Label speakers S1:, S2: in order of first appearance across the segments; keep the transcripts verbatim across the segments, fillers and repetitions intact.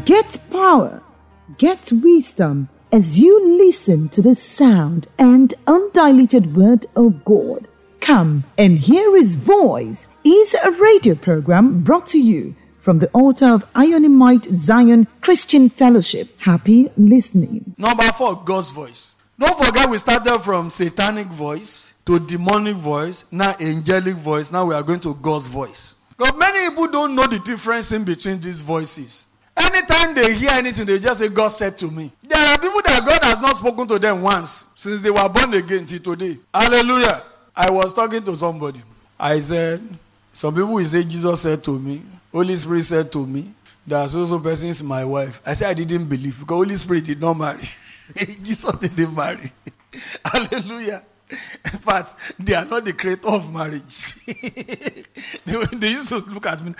S1: Get power, get wisdom as you listen to the sound and undiluted word of God. Come and hear His voice is a radio program brought to you from the altar of Ionimite Zion Christian Fellowship. Happy listening.
S2: Number four, God's voice. Don't forget we started from satanic voice to demonic voice, now angelic voice. Now we are going to God's voice. Because many people don't know the difference in between these voices. Anytime they hear anything, they just say, God said to me. There are people that God has not spoken to them once since they were born again till today. Hallelujah. I was talking to somebody. I said, some people will say, Jesus said to me. Holy Spirit said to me. That so-so person is my wife. I said, I didn't believe because Holy Spirit did not marry. Jesus didn't marry. Hallelujah. In fact, they are not the creator of marriage. they, they used to look at me.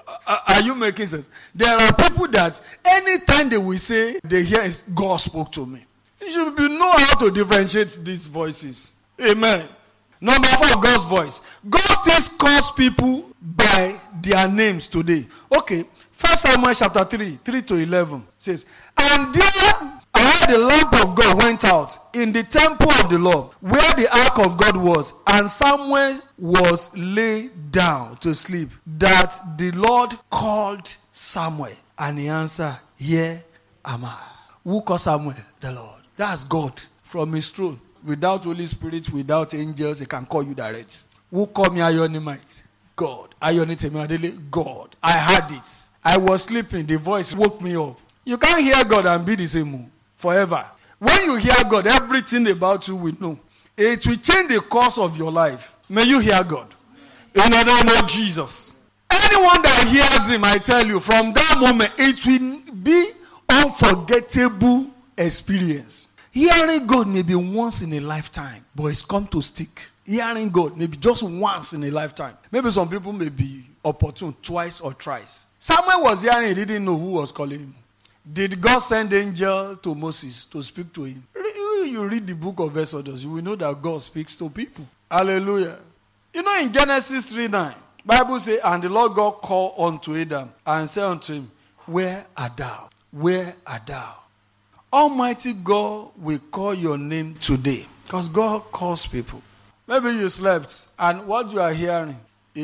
S2: Are you making sense? There are people that anytime they will say they hear God spoke to me. You should be know how to differentiate these voices. Amen. Number four, God's voice. God still calls people by their names today. Okay. First Samuel chapter three, three to eleven says, and there the lamp of God went out in the temple of the Lord, where the ark of God was, and Samuel was laid down to sleep. That the Lord called Samuel, and he answered, here am I. Who called Samuel? The Lord. That's God from his throne. Without Holy Spirit, without angels, he can call you direct. Who called me Ionimite? God. Ionite God. I heard it. I was sleeping. The voice woke me up. You can't hear God and be the same forever. When you hear God, everything about you will know. It will change the course of your life. May you hear God. In the name of Jesus. Anyone that hears him, I tell you, from that moment, it will be unforgettable experience. Hearing God may be once in a lifetime, but it's come to stick. Hearing God may be just once in a lifetime. Maybe some people may be opportune twice or thrice. Samuel was hearing, he didn't know who was calling him. Did God send angel to Moses to speak to him? You read the book of Exodus, you will know that God speaks to people. Hallelujah. You know in Genesis three nine, Bible says, and the Lord God called unto Adam and said unto him, where art thou? Where art thou? Almighty God will call your name today because God calls people. Maybe you slept and what you are hearing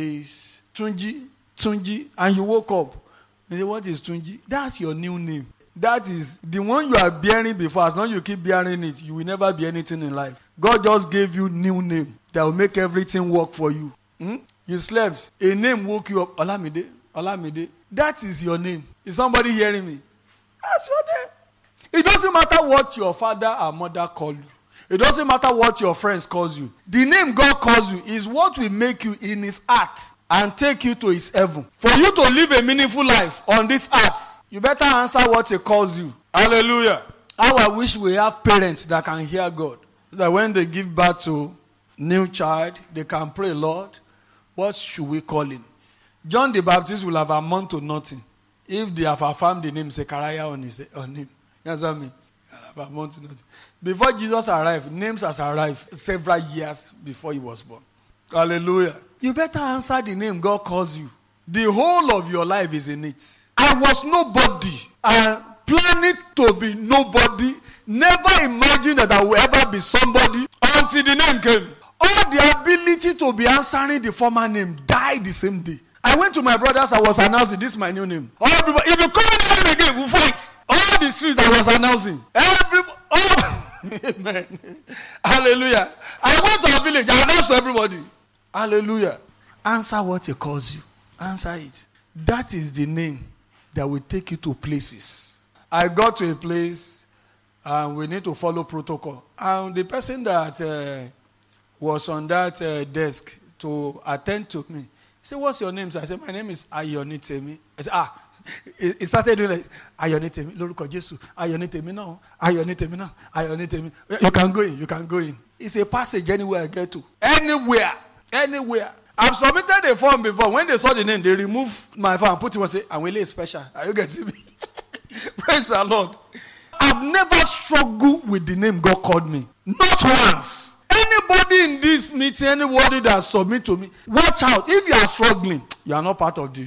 S2: is Tunji, Tunji, and you woke up. You say, what is Tunji? That's your new name. That is the one you are bearing before. As long as you keep bearing it, you will never be anything in life. God just gave you new name that will make everything work for you. Hmm? You slept. A name woke you up. Olamide. Olamide. That is your name. Is somebody hearing me? That's your name. It doesn't matter what your father or mother call you. It doesn't matter what your friends call you. The name God calls you is what will make you in his heart and take you to his heaven. For you to live a meaningful life on this earth, you better answer what he calls you. Hallelujah. How I wish we have parents that can hear God. That when they give birth to new child, they can pray, Lord, what should we call him? John the Baptist will have amounted to nothing if they have affirmed the name Zechariah on, his, on him. You know what I mean? Have amounted to nothing. Before Jesus arrived, names has arrived several years before he was born. Hallelujah. You better answer the name God calls you. The whole of your life is in it. I was nobody. I planned to be nobody. Never imagined that I would ever be somebody until the name came. All the ability to be answering the former name died the same day. I went to my brothers, I was announcing, this is my new name. All everybody, if you call me name again, we'll fight. All the streets I was announcing. Everybody, oh, amen. Hallelujah. I went to a village, I announced to everybody. Hallelujah. Answer what he calls you. Answer it. That is the name that will take you to places. I got to a place and we need to follow protocol. And the person that uh, was on that uh, desk to attend to me, he said, what's your name? So I said, my name is Ionitemi. I said, ah. He started doing like, Ionitemi, Lórúkọ Jésù, Ionitemi now, Ionitemi now, Ionitemi. You can go in, you can go in. It's a passage anywhere I get to. Anywhere. Anywhere. I've submitted a form before. When they saw the name, they removed my form and put it and say, I'm really special. Are you getting me? Praise the Lord. I've never struggled with the name God called me. Not once. Anybody in this meeting, anybody that submit to me, watch out. If you are struggling, you are not part of the,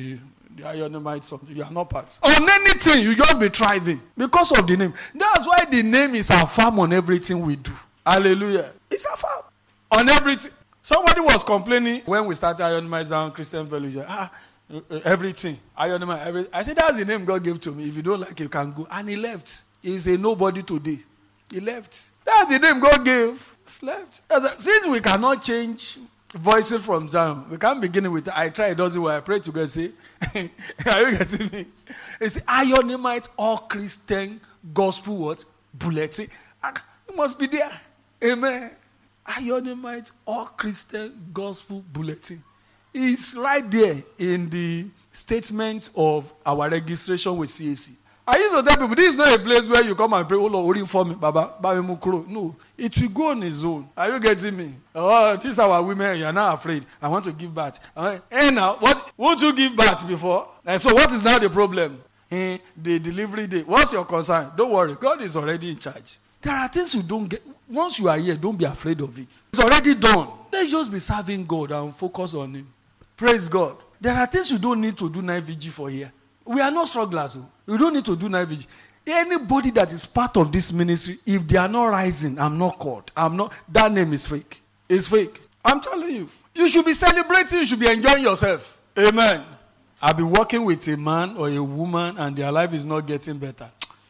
S2: The Ionamite something. You are not part. On anything, you just be thriving because of the name. That's why the name is our farm on everything we do. Hallelujah. It's our farm on everything. Somebody was complaining when we started Ionamite Zion Christian Fellowship. Ah, everything. Ionamite, everything. I said, that's the name God gave to me. If you don't like it, you can go. And he left. He's a nobody today. He left. That's the name God gave. He's left. Since we cannot change voices from Zion, we can't begin with, I try, it doesn't work. I pray to God, say, are you getting me? It's Ionamite All Christian Gospel what? Bulletin. It must be there. Amen. Ionamite All Christian Gospel Bulletin. It's right there in the statement of our registration with C A C. I used to tell people, this is not a place where you come and pray, oh Lord, hold for me, Baba, Baba Mukro. No, it will go on its own. Are you getting me? Oh, these are our women, you are not afraid. I want to give birth. And hey, now, what, won't you give birth before? And so what is now the problem? In the delivery day. What's your concern? Don't worry, God is already in charge. There are things you don't get. Once you are here, don't be afraid of it. It's already done. Let's just be serving God and focus on Him. Praise God. There are things you don't need to do night vigil for here. We are not strugglers. We don't need to do night vigil. Anybody that is part of this ministry, if they are not rising, I'm not called. I'm not. That name is fake. It's fake. I'm telling you. You should be celebrating. You should be enjoying yourself. Amen. I'll be working with a man or a woman and their life is not getting better.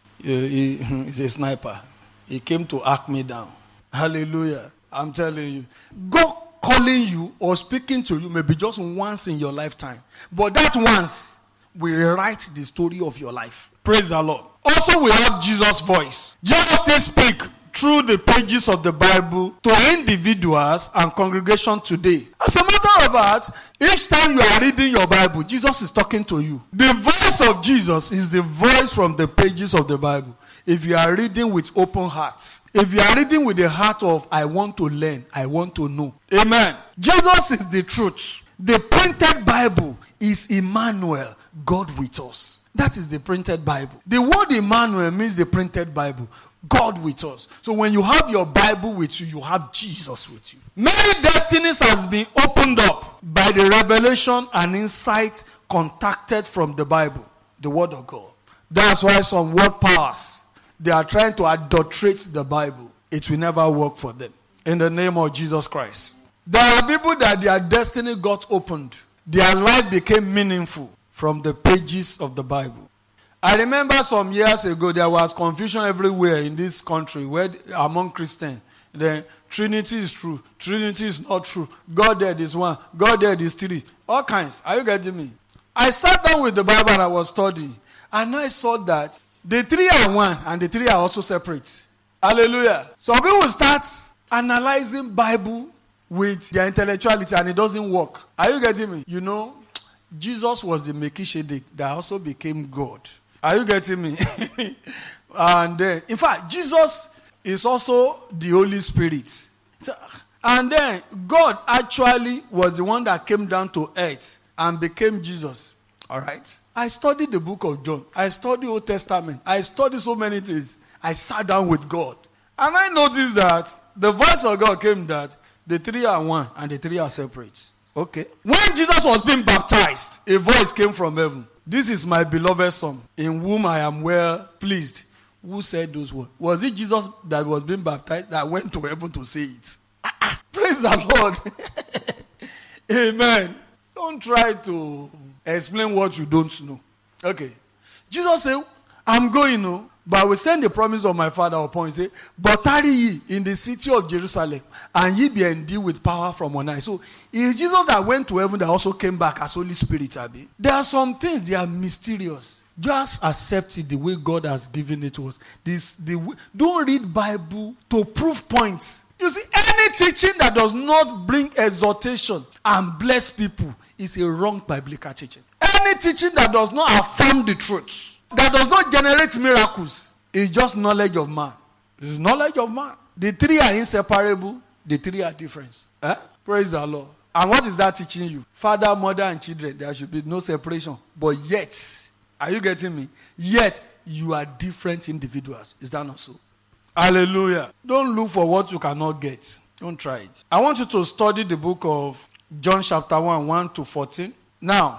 S2: He's a sniper. He came to hack me down. Hallelujah. I'm telling you. God calling you or speaking to you may be just once in your lifetime. But that once will rewrite the story of your life. Praise the Lord. Also, we have Jesus' voice. Jesus still speak through the pages of the Bible to individuals and congregation today. As a matter of fact, each time you are reading your Bible, Jesus is talking to you. The voice of Jesus is the voice from the pages of the Bible. If you are reading with open heart, if you are reading with the heart of, I want to learn, I want to know. Amen. Jesus is the truth. The printed Bible is Emmanuel, God with us. That is the printed Bible. The word Emmanuel means the printed Bible, God with us. So when you have your Bible with you, you have Jesus with you. Many destinies has been opened up by the revelation and insight contacted from the Bible, the Word of God. That's why some word powers, they are trying to adulterate the Bible. It will never work for them. In the name of Jesus Christ. There are people that their destiny got opened. Their life became meaningful from the pages of the Bible. I remember some years ago, there was confusion everywhere in this country where among Christians. The Trinity is true. Trinity is not true. God dead is one. God dead is three. All kinds. Are you getting me? I sat down with the Bible and I was studying. And I saw that the three are one and the three are also separate. Hallelujah. So people start analyzing Bible with their intellectuality and it doesn't work. Are you getting me? You know, Jesus was the Melchizedek that also became God. Are you getting me? And then, in fact, Jesus is also the Holy Spirit. And then, God actually was the one that came down to earth and became Jesus. All right? I studied the book of John. I studied the Old Testament. I studied so many things. I sat down with God. And I noticed that the voice of God came that the three are one and the three are separate. Okay. When Jesus was being baptized, a voice came from heaven. This is my beloved son, in whom I am well pleased. Who said those words? Was it Jesus that was being baptized that went to heaven to say it? Praise the Lord. Amen. Don't try to explain what you don't know. Okay. Jesus said, I'm going, no, but I will send the promise of my Father upon you. Say, but tarry ye in the city of Jerusalem, and ye be endued with power from on high. So, it's Jesus that went to heaven that also came back as Holy Spirit, Abi. There are some things, they are mysterious. Just accept it the way God has given it to us. This, the, don't read Bible to prove points. You see, any teaching that does not bring exhortation and bless people is a wrong biblical teaching. Any teaching that does not affirm the truth, that does not generate miracles, is just knowledge of man. It is knowledge of man. The three are inseparable. The three are different. Eh? Praise the Lord. And what is that teaching you? Father, mother, and children. There should be no separation. But yet, are you getting me? Yet, you are different individuals. Is that not so? Hallelujah. Don't look for what you cannot get. Don't try it. I want you to study the book of John chapter one, one to fourteen. Now,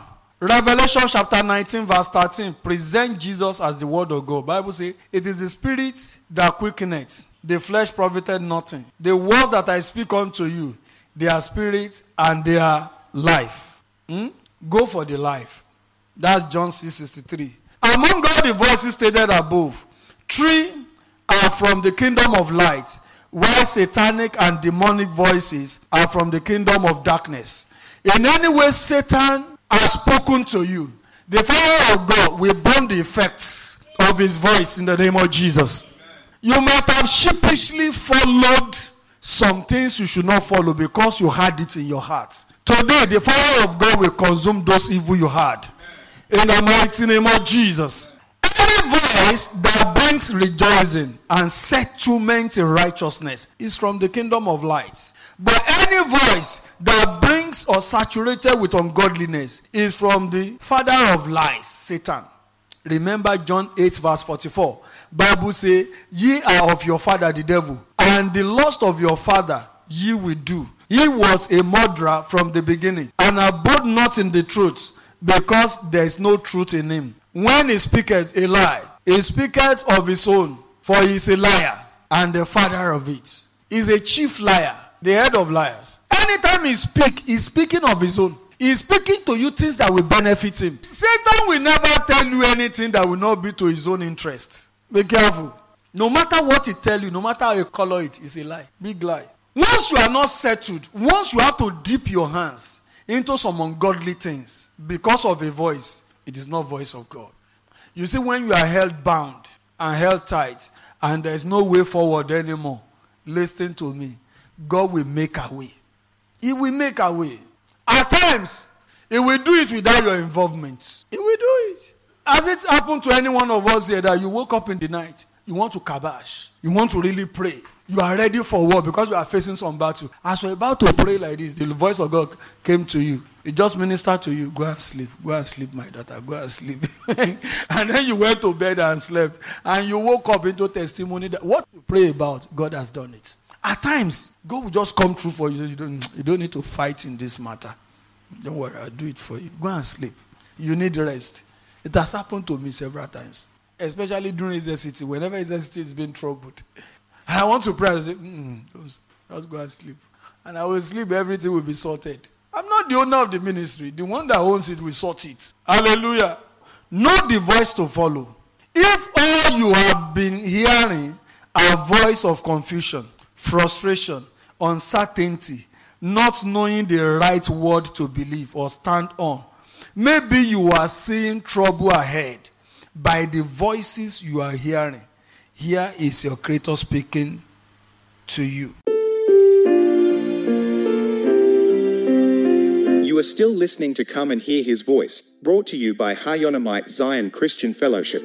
S2: Revelation chapter nineteen verse thirteen present Jesus as the word of God. Bible says, it is the spirit that quickeneth, the flesh profited nothing. The words that I speak unto you, they are spirit and they are life. Hmm? Go for the life. That's John six sixty-three. Among all the voices stated above, three are from the kingdom of light, while satanic and demonic voices are from the kingdom of darkness. In any way Satan has spoken to you, the fire of God will burn the effects of his voice in the name of Jesus. You might have sheepishly followed some things you should not follow because you had it in your heart. Today, the fire of God will consume those evil you had. In the mighty name of Jesus. Any voice that brings rejoicing and settlement in righteousness is from the kingdom of light. But any voice that brings or saturated with ungodliness is from the father of lies, Satan. Remember John eight verse forty-four. Bible says, ye are of your father the devil, and the lust of your father ye will do. He was a murderer from the beginning, and abode not in the truth, because there is no truth in him. When he speaketh a lie, he speaketh of his own, for he is a liar, and the father of it. He is a chief liar, the head of liars. Anytime he speaks, he's speaking of his own. He's speaking to you things that will benefit him. Satan will never tell you anything that will not be to his own interest. Be careful. No matter what he tells you, no matter how you color it, it's a lie. Big lie. Once you are not settled, once you have to dip your hands into some ungodly things because of a voice, it is not voice of God. You see, when you are held bound and held tight and there is no way forward anymore, listen to me. God will make a way. He will make a way. At times, he will do it without your involvement. He will do it. Has it happened to any one of us here that you woke up in the night, you want to kabash, you want to really pray, you are ready for war because you are facing some battle. As you're about to pray like this, the voice of God came to you. It just ministered to you. Go and sleep. Go and sleep, my daughter. Go and sleep. And then you went to bed and slept. And you woke up into testimony that what you pray about, God has done it. At times, God will just come through for you. You don't, you don't need to fight in this matter. Don't worry, I'll do it for you. Go and sleep. You need rest. It has happened to me several times. Especially during exercity. Whenever exercity is being troubled. And I want to pray. I say, mm, just, just go and sleep. And I will sleep. Everything will be sorted. I'm not the owner of the ministry. The one that owns it will sort it. Hallelujah. Know the voice to follow. If all you have been hearing are voice of confusion, frustration, uncertainty, not knowing the right word to believe or stand on, maybe you are seeing trouble ahead by the voices you are hearing. Here is your Creator speaking to you.
S3: You are still listening to Come and Hear His Voice, brought to you by Hayonamite Zion Christian Fellowship.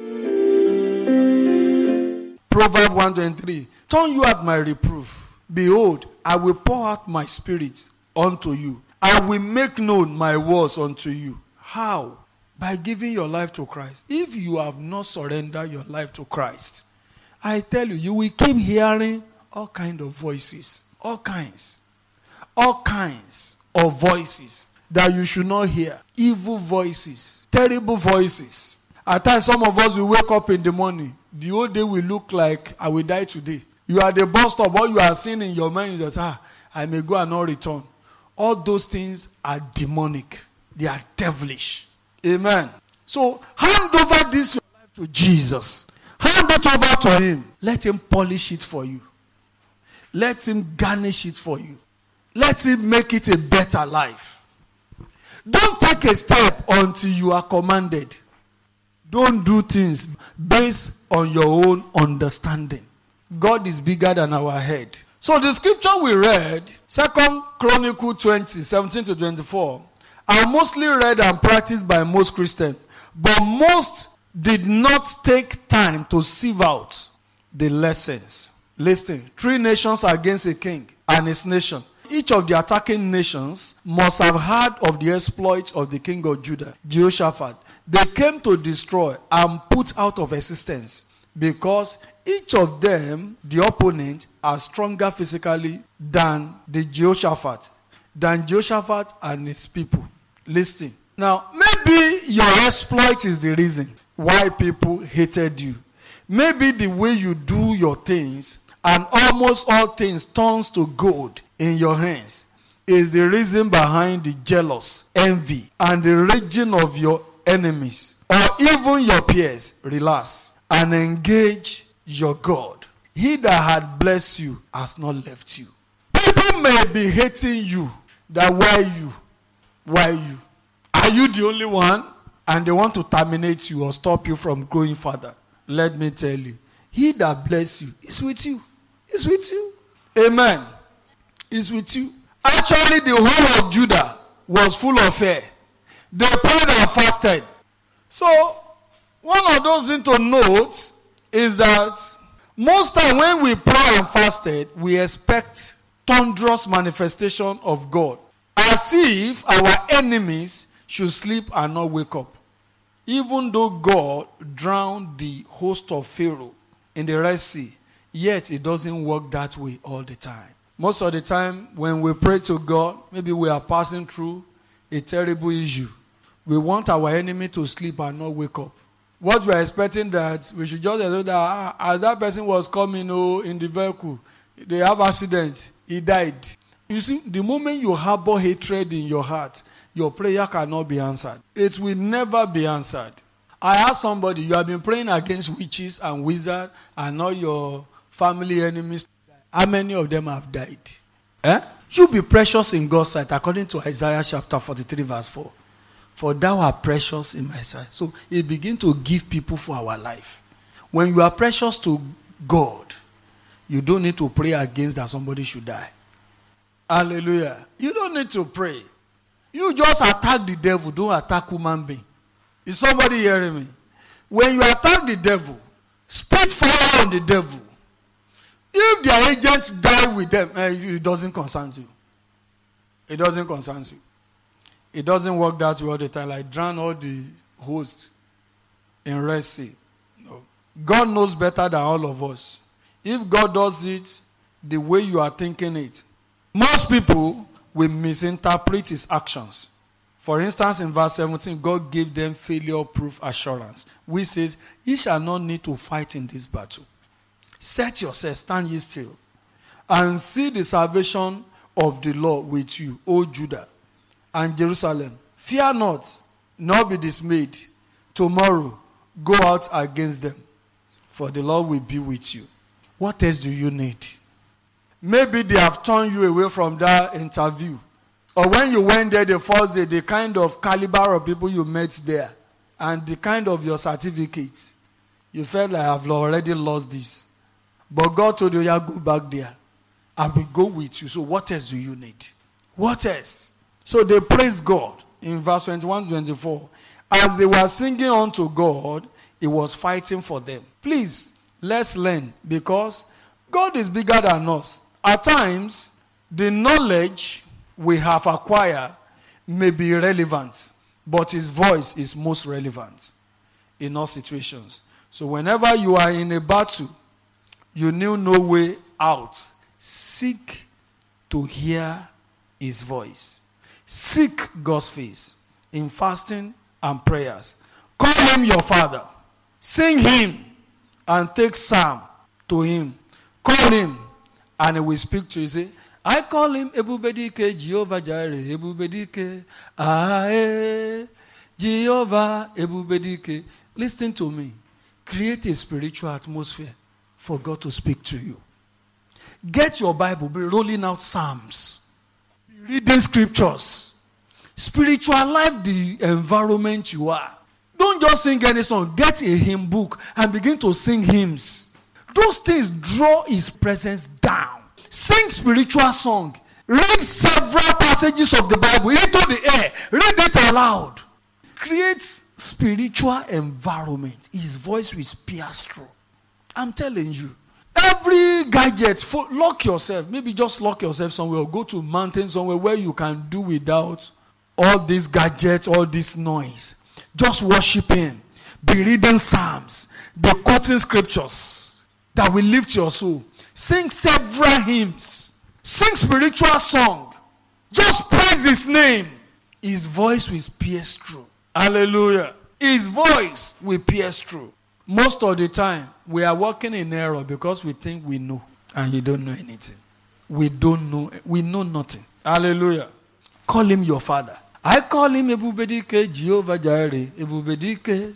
S2: Proverbs one twenty-three. Turn you at my reproof. Behold, I will pour out my spirit unto you. I will make known my words unto you. How? By giving your life to Christ. If you have not surrendered your life to Christ, I tell you, you will keep hearing all kinds of voices. All kinds. All kinds of voices that you should not hear. Evil voices. Terrible voices. At times, some of us will wake up in the morning. The whole day will look like I will die today. You are the bus stop. All you are seeing in your mind is that, ah, I may go and not return. All those things are demonic. They are devilish. Amen. So, hand over this your life to Jesus. Hand it over to him. Let him polish it for you. Let him garnish it for you. Let him make it a better life. Don't take a step until you are commanded. Don't do things based on your own understanding. God is bigger than our head. So the scripture we read, Second Chronicles twenty, seventeen to twenty-four, are mostly read and practiced by most Christians. But most did not take time to sieve out the lessons. Listen, three nations against a king and his nation. Each of the attacking nations must have heard of the exploits of the king of Judah, Jehoshaphat. They came to destroy and put out of existence because each of them, the opponent, are stronger physically than the Jehoshaphat, than Jehoshaphat and his people. Listen. Now, maybe Maybe your exploit is the reason why people hated you. Maybe the way you do your things and almost all things turns to gold in your hands is the reason behind the jealous, envy, and the raging of your enemies or even your peers. Relax and engage your God. He that had blessed you has not left you. People may be hating you. That why you? Why you? Are you the only one? And they want to terminate you or stop you from growing further. Let me tell you, he that bless you is with you. Is with you. Amen. Is with you. Actually, the whole of Judah was full of fear. They prayed and fasted. So, one of those things to note is that most time when we pray and fasted, we expect thunderous manifestation of God. As if our enemies should sleep and not wake up. Even though God drowned the host of Pharaoh in the Red Sea, yet it doesn't work that way all the time. Most of the time when we pray to God, maybe we are passing through a terrible issue. We want our enemy to sleep and not wake up. What we are expecting that we should just know that ah, as that person was coming oh, in the vehicle, they have accident, he died. You see, the moment you harbor hatred in your heart, your prayer cannot be answered. It will never be answered. I asked somebody, you have been praying against witches and wizards and all your family enemies. How many of them have died? Eh? You be precious in God's sight, according to Isaiah chapter forty-three, verse four. For thou art precious in my sight. So it begins to give people for our life. When you are precious to God, you don't need to pray against that somebody should die. Hallelujah. You don't need to pray. You just attack the devil, don't attack human being. Is somebody hearing me? When you attack the devil, spit fire on the devil. If their agents die with them, eh, it doesn't concern you. It doesn't concern you. It doesn't work that way all the time. Like drown all the hosts in Red Sea. No. God knows better than all of us. If God does it the way you are thinking it, most people will misinterpret his actions. For instance, in verse seventeen, God gave them failure-proof assurance, which says, ye shall not need to fight in this battle. Set yourself, stand ye still, and see the salvation of the Lord with you, O Judah and Jerusalem. Fear not, nor be dismayed. Tomorrow, go out against them, for the Lord will be with you. What else do you need? Maybe they have turned you away from that interview. Or when you went there the first day, the kind of caliber of people you met there, and the kind of your certificates, you felt like I've already lost this. But God told you, yeah, go back there. I will go with you. So what else do you need? What else? So they praised God in verse twenty-one to twenty-four. As they were singing unto God, he was fighting for them. Please, let's learn, because God is bigger than us. At times, the knowledge we have acquired may be relevant, but his voice is most relevant in all situations. So whenever you are in a battle, you knew no way out, seek to hear his voice. Seek God's face in fasting and prayers. Call him your father. Sing him and take psalm to him. Call him and he will speak to you. Say, I call him Ebubedike, Jehovah Jireh, Ebubedike, Ae, Jehovah Ebubedike. Listen to me. Create a spiritual atmosphere for God to speak to you. Get your Bible, be rolling out psalms, be reading scriptures. Spiritualize the environment you are. Don't just sing any song. Get a hymn book and begin to sing hymns. Those things draw his presence down. Sing spiritual song. Read several passages of the Bible into the air. Read it aloud. Create spiritual environment. His voice will pierce through. I'm telling you. Every gadget, for, lock yourself. Maybe just lock yourself somewhere or go to mountain somewhere where you can do without all these gadgets, all this noise. Just worship him. Be reading psalms. Be quoting scriptures that will lift your soul. Sing several hymns. Sing spiritual song. Just praise his name. His voice will pierce through. Hallelujah. His voice will pierce through. Most of the time, we are walking in error because we think we know, and you don't know anything. We don't know. We know nothing. Hallelujah. Call him your father. I call him Ebubedike, Jehovah Jireh, Ebubedike,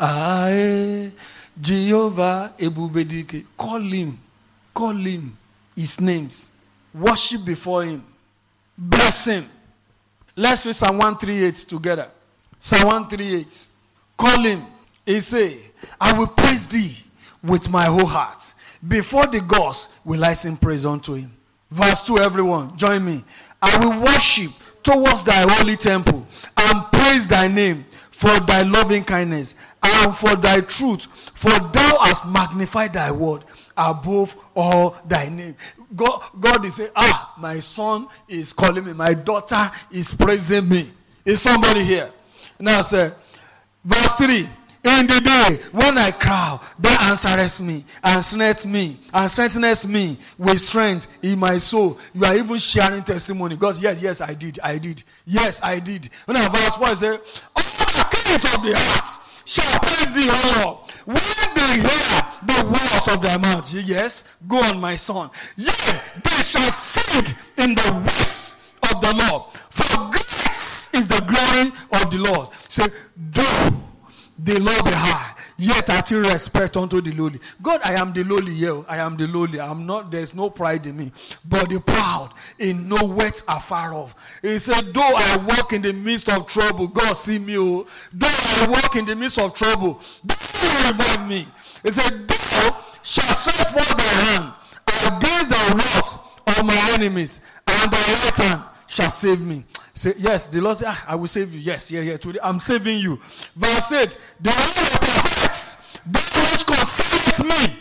S2: Aye, Jehovah Ebubedike. Call him. Call him his names. Worship before him. Bless him. Let's read Psalm one thirty-eight together. Psalm one thirty-eight. Call him. He say, I will praise thee with my whole heart. Before the gods will I sing praise unto him. Verse two, everyone, join me. I will worship towards thy holy temple and praise thy name for thy loving kindness and for thy truth, for thou hast magnified thy word above all thy name. God, God is saying, ah, my son is calling me, my daughter is praising me. Is somebody here? Now say, verse three. In the day when I cry, thou answerest me, and strengthenest me, and strengthenest me with strength in my soul. You are even sharing testimony. God, yes, yes, I did, I did. Yes, I did. When I verse four, I say, all the kings of the heart shall praise thee, O Lord. When they hear the words of thy mouth, yes, go on, my son. Yea, they shall sing in the ways of the Lord. For great is the glory of the Lord. Say, do the Lord be high, yet I still respect unto the lowly. God, I am the lowly here. I am the lowly. I'm not, there's no pride in me. But the proud in no weight afar off. He said, though I walk in the midst of trouble, God see me. Oh. Though I walk in the midst of trouble, God revive me. He said, thou shalt stretch forth thy hand against the wrath of my enemies, and thy right hand shall save me. Say, yes, the Lord said, ah, I will save you. Yes, yeah, yeah, today I'm saving you. Verse eight, the word of prophets, that which concerns me,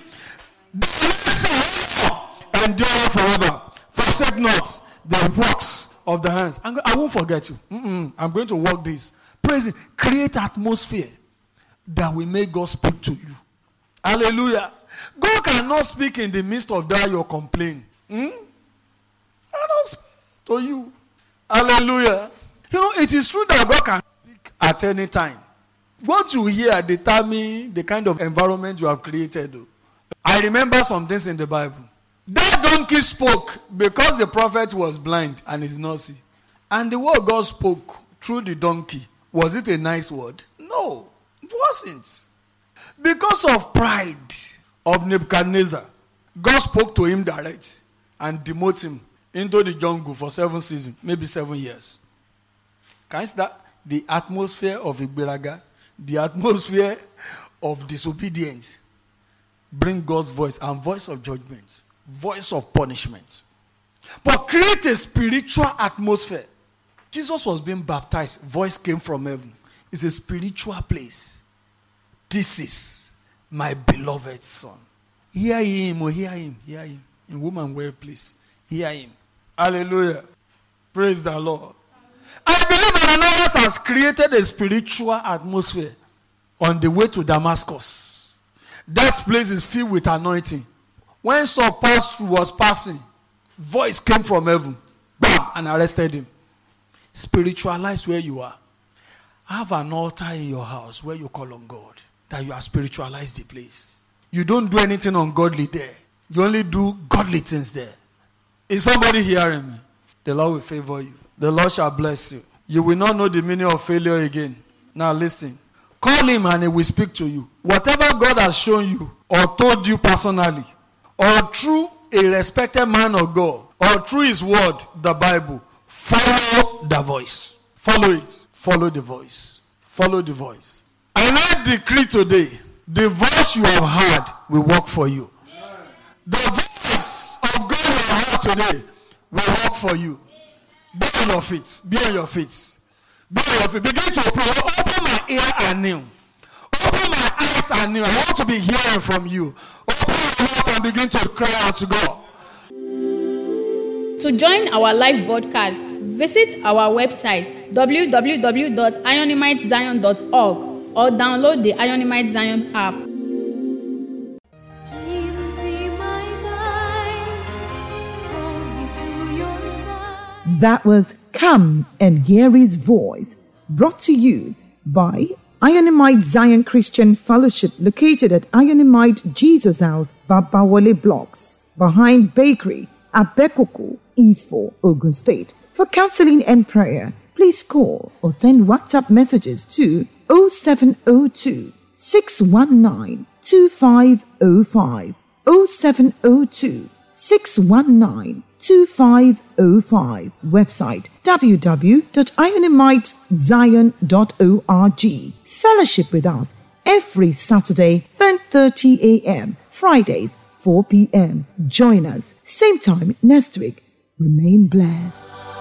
S2: the mercy endure forever. Forsake not the works of the hands. I'm, I won't forget you. Mm-mm, I'm going to work this. Praise Him. Create atmosphere that will make God speak to you. Hallelujah. God cannot speak in the midst of that your complaint. Hmm? I don't speak to you. Hallelujah. You know, it is true that God can speak at any time. What you hear determines the kind of environment you have created. I remember some things in the Bible. That donkey spoke because the prophet was blind and is not see. And the word God spoke through the donkey, was it a nice word? No, it wasn't. Because of pride of Nebuchadnezzar, God spoke to him direct and demoted him into the jungle for seven seasons, maybe seven years. Can you see that? The atmosphere of Igberaga, the atmosphere of disobedience, bring God's voice and voice of judgment, voice of punishment. But create a spiritual atmosphere. Jesus was being baptized, voice came from heaven. It's a spiritual place. This is my beloved son. Hear him, or hear him, hear him. In woman wear place, hear him. Hallelujah. Praise the Lord. I believe that Ananias has created a spiritual atmosphere on the way to Damascus. That place is filled with anointing. When Saul passed through, was passing, voice came from heaven, bam, and arrested him. Spiritualize where you are. Have an altar in your house where you call on God, that you have spiritualized the place. You don't do anything ungodly there. You only do godly things there. Is somebody hearing me? The Lord will favor you. The Lord shall bless you. You will not know the meaning of failure again. Now listen. Call him and he will speak to you. Whatever God has shown you or told you personally, or through a respected man of God, or through his word, the Bible, follow the voice. Follow it. Follow the voice. Follow the voice. And I decree today, the voice you have heard will work for you. The voice of God you have heard today will work for you. Be on your feet. Be on your feet. Be on your feet. Begin to pray. Open my ear anew. Open my eyes anew. I want to be hearing from you. Open your mouth and begin to cry out to God.
S4: To join our live broadcast, visit our website w w w dot ionimite zion dot org or download the Ionimite Zion app.
S5: Jesus, be my guide, hold me to your side.
S1: That was Come and Hear His Voice, brought to you by Ionimite Zion Christian Fellowship, located at Ionimite Jesus House, Babawale Blocks, behind Bakery, Abekoko, Ifo, Ogun State. For counseling and prayer, please call or send WhatsApp messages to oh seven oh two, six one nine, two five oh five, oh seven oh two, six one nine, two five oh five. Website w w w dot ionimite zion dot org. Fellowship with us every Saturday, ten thirty a.m., Fridays, four p.m. Join us same time next week. Remain blessed.